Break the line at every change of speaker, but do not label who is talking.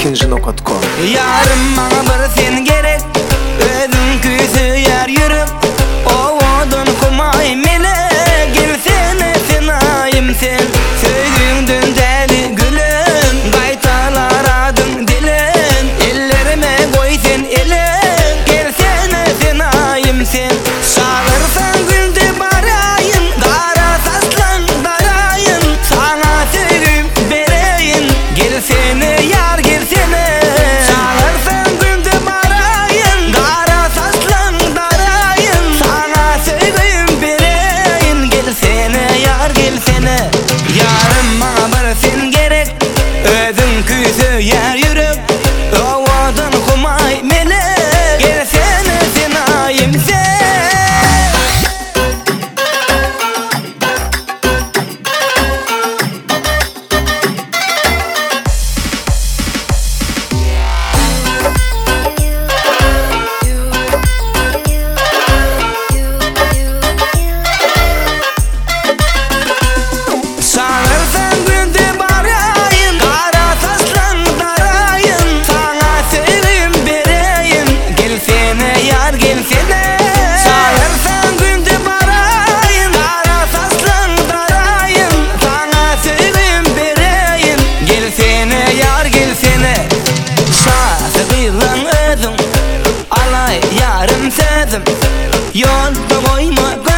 ikinci.com.
Yarım bana bir sen gerek, özün küsü yer yürüp ovodun kumay mele. Gelsene sen ayım sen, söğündün deli gülüm. Gaytalar adın dilin, ellerime koy sen elin. Gelsene sen ayım sen, sağırsan güldü barayın. Kara saslan darayın, sana söğüm bereyin. Gelsene yar gelsene, sağırsan güldü barayın. Kara saslan darayın, sana söğüm bereyin. Gelsene yar gelsene. Yarım bana bir sen gerek, özün küsü yer yürüp ovodun kumay mele. Gelsene sen ayım sen. Sağırsan güldü barayın, kara saslan darayın. Sana söğüm bereyin, gelsene yar gelsene. Sağırsan güldü barayın, kara saslan darayın. Sana söğüm bereyin, gelsene yar gelsene. Sağsı kıyılan özüm, alay yarım sözüm. Yolda koyma